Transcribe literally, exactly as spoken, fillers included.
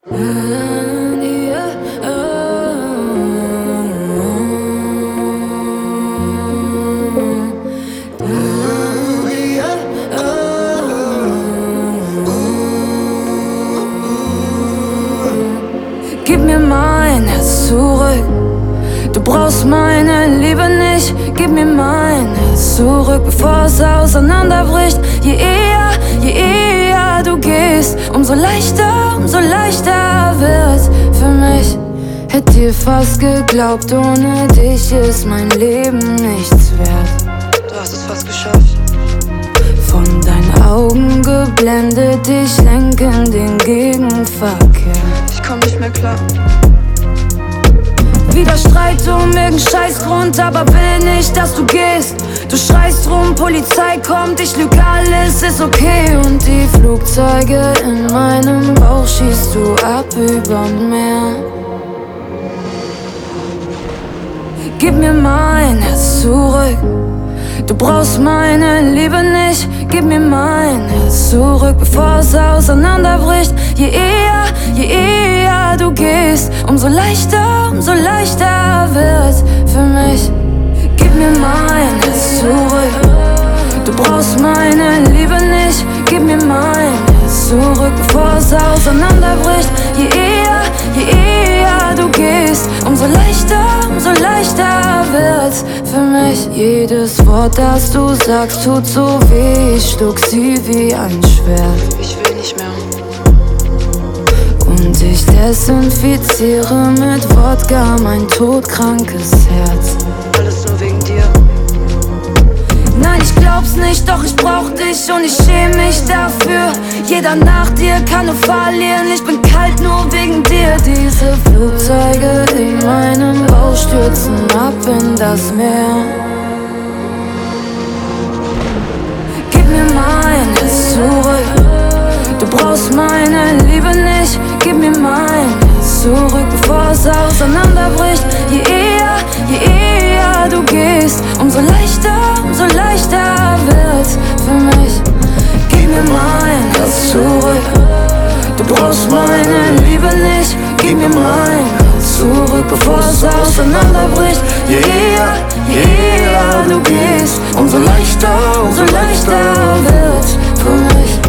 Gib mir mein Herz zurück. Du brauchst meine Liebe nicht. Gib mir mein Herz zurück, bevor es auseinanderbricht. Je eher, je eher du gehst, umso leichter, umso leichter wird's für mich. Hätt dir fast geglaubt, ohne dich ist mein Leben nichts wert. Du hast es fast geschafft. Von deinen Augen geblendet, ich lenke in den Gegenverkehr. Ich komm nicht mehr klar. Wieder Streit um irgendeinen Scheißgrund, aber will nicht, dass du gehst. Du schreist rum, Polizei kommt, ich lüg, alles ist okay. Und die Flugzeuge in meinem Bauch schießt du ab über Meer. Gib mir mein Herz zurück. Du brauchst meine Liebe nicht. Gib mir mein Herz zurück, bevor es auseinanderbricht. Je eher, je eher du gehst, umso leichter, umso leichter wird's für mich. Gib mir mein Herz zurück. Du brauchst meine Liebe nicht. Gib mir mein Herz zurück, bevor es auseinanderbricht. Je eher, je eher du gehst, umso leichter, umso leichter wird's für mich. Jedes Wort, das du sagst, tut so weh. Ich schluck sie wie ein Schwert. Ich will nicht mehr. Und ich desinfiziere mit Wodka mein todkrankes Herz. Alles nur wegen dir. Nein, ich glaub's nicht, doch ich brauch dich und ich schäme mich dafür. Jeder nach dir kann nur verlieren, ich bin kalt nur wegen dir. Diese Flugzeuge in meinem Bauch stürzen ab in das Meer. Gib mir mein Herz zurück. Du brauchst meine Liebe nicht. Gib mir mein Herz zurück, bevor es auseinanderbricht. Je eher, je eher du gehst, umso leichter, umso leichter wird's für mich. Gib mir mein Herz zurück. Du brauchst meine Liebe nicht. Gib mir mein Herz zurück, bevor es auseinanderbricht. Je eher, je eher du gehst, umso leichter, umso leichter wird's für mich.